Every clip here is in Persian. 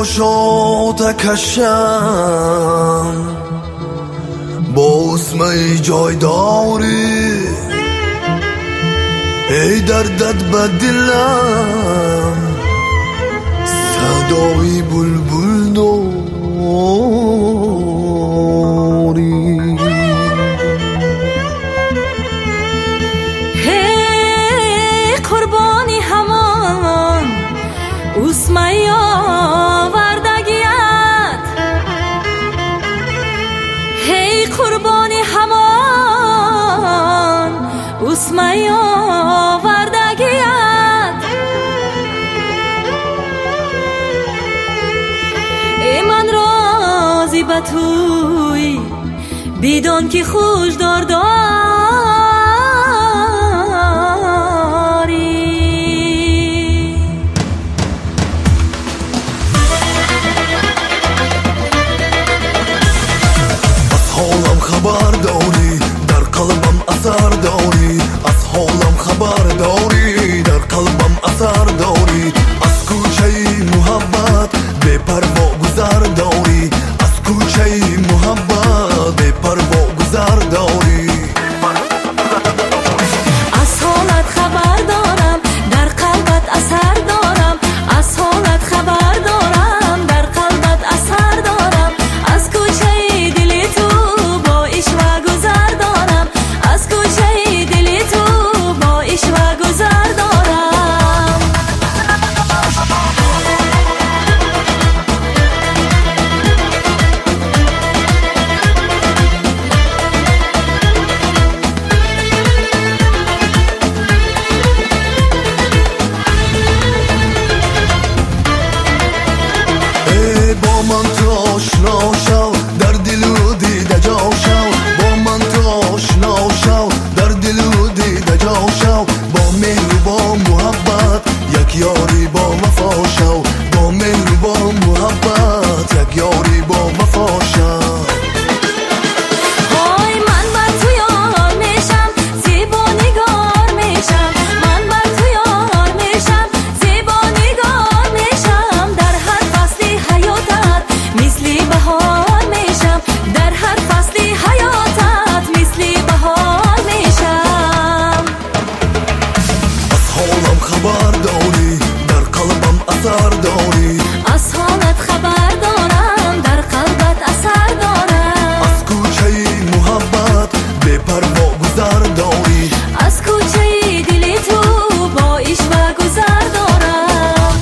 گشاده کشم باز می جای داری ای دردت به دلم صدای بلبل داری هی قربانی همان اسمی آوردگیت هی قربانی همان اسمی آوردگیت ای من راضی به توی بدان که خوش دار خبر داری در قلبم اثر داری از حالم خبر داری در قلبم اثر داری از کوچه محبت بی پروا گذر داری از کوچه محبت بی پروا گذر داری از حالت خبر دارم در قلبت اثر دارم از حالت خبر دارم در قلبت اثر دارم از کوچه دل تو با عشق و گذر دارم از کوچه دل تو با عشق و گذر دارم با من تو آشنا شو در دل و دیده جا شو با من تو آشنا شو در دل و دیده جا شو با مهر و با محبت یک یاری با وفا شو با مهر و با محبت یک یاری با وفا شو خبر داری در قلبم اثر داری از حالت خبر دارم در قلبت اثر دارم از کوچه محبت بی پروا گذر داری از کوچه دل تو با عشق و گذر دارم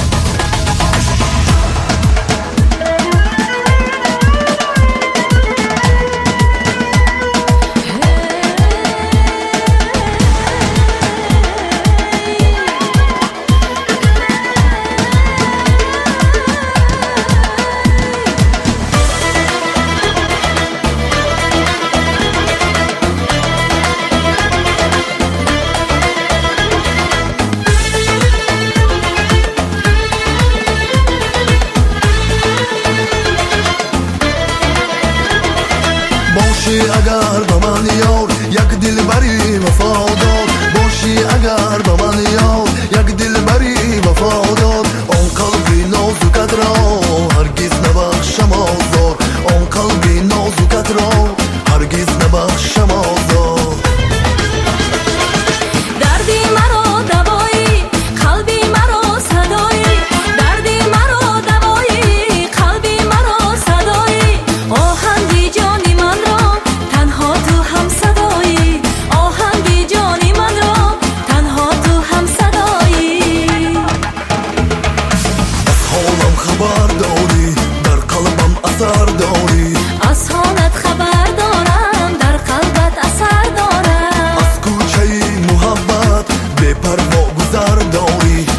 باشی اگر با من یار یک دلبری وفادار باشی اگر با من یار یک دلبری وفادار آن قلبی نازکت را هرگز نبخشم آزار آن قلبی نازکت را هرگز نبخشم آزار دردی مرا دوایی قلبی مرا صدایی دردی مرا دوایی قلبی مرا صدایی آهنگی جانی من را تنها تو هم صدایی آهنگی جانی من را تنها تو هم صدایی از حالم خبر داری در قلبم اثر داری از حالت خبر دارم در قلبت اثر دارم از کوچه محبت بی پروا گذر داری